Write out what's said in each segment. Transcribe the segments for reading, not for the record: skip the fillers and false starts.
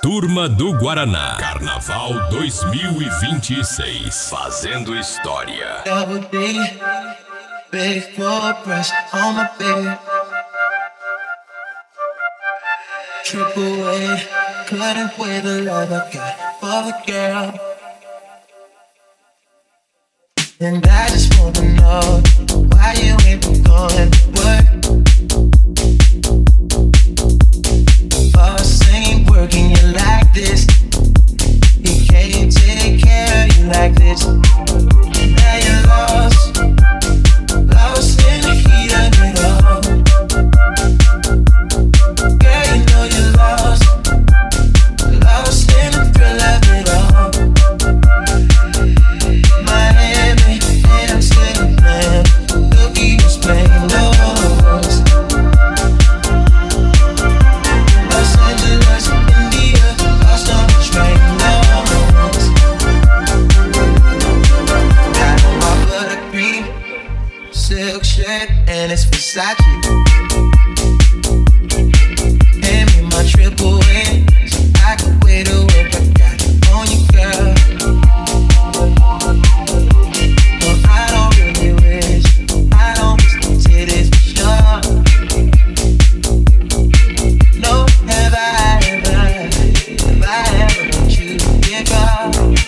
Turma do Guaraná. Carnaval 2026. Fazendo história. Double D, big four press on my baby. Triple A, couldn't weigh the love I got for the girl. And I just wanna know why you ain't been going to work. Boss ain't working you like this. He can't take care of you like this. Now you're lost in the heat of it all. Girl, you know you're lost in the thrill of it all. Miami, Amsterdam, Tokyo, Spain, Los Angeles, India, lost on the train, Los. Got my buttercream silk shirt and it's Versace. Hand me my triple A, so I can wait to work. I got it on you, girl. No, I don't really wish the titties for sure. No, have I ever let you get caught?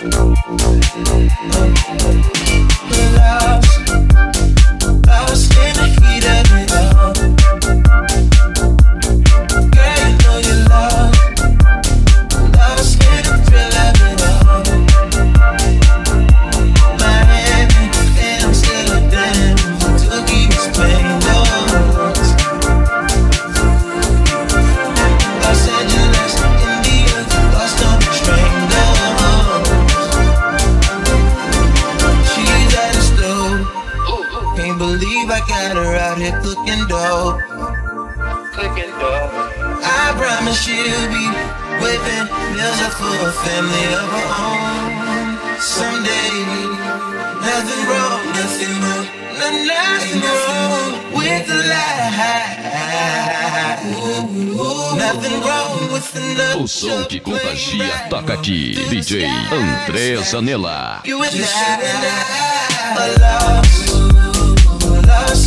Lost in the heat of it all. Girl, you know you're lost in the thrill of it all. Miami, Amsterdam, Tokyo, Spain, Los Angeles, India, lost on the train, Los. She's at the stove. Can't believe I got her out here cooking dough. I promise she'll be whipping meals up for a family of her own someday. Nothing wrong with the lie. Nothing wrong with the love. O som que contagia toca aqui. DJ André Zanella. You and I are lost